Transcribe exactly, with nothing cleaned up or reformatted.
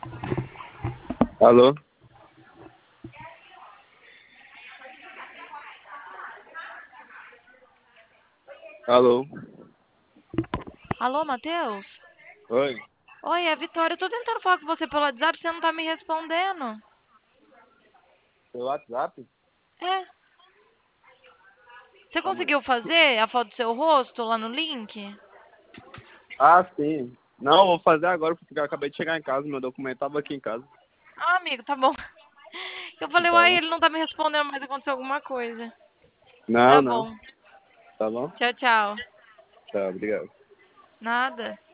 Alô? Alô? Alô, Matheus? Oi? Oi, é a Vitória. Eu tô tentando falar com você pelo WhatsApp, você não tá me respondendo. Seu WhatsApp? É. Você Calma aí. conseguiu fazer a foto do seu rosto lá no link? Ah, sim. Não, vou fazer agora porque eu acabei de chegar em casa, meu documento tava aqui em casa. Ah, amigo, tá bom. Eu falei, Tá uai, bom? ele não tá me respondendo, mas aconteceu alguma coisa. Não, Tá não. bom. Tá bom? Tchau, tchau. Tá, obrigado. Nada.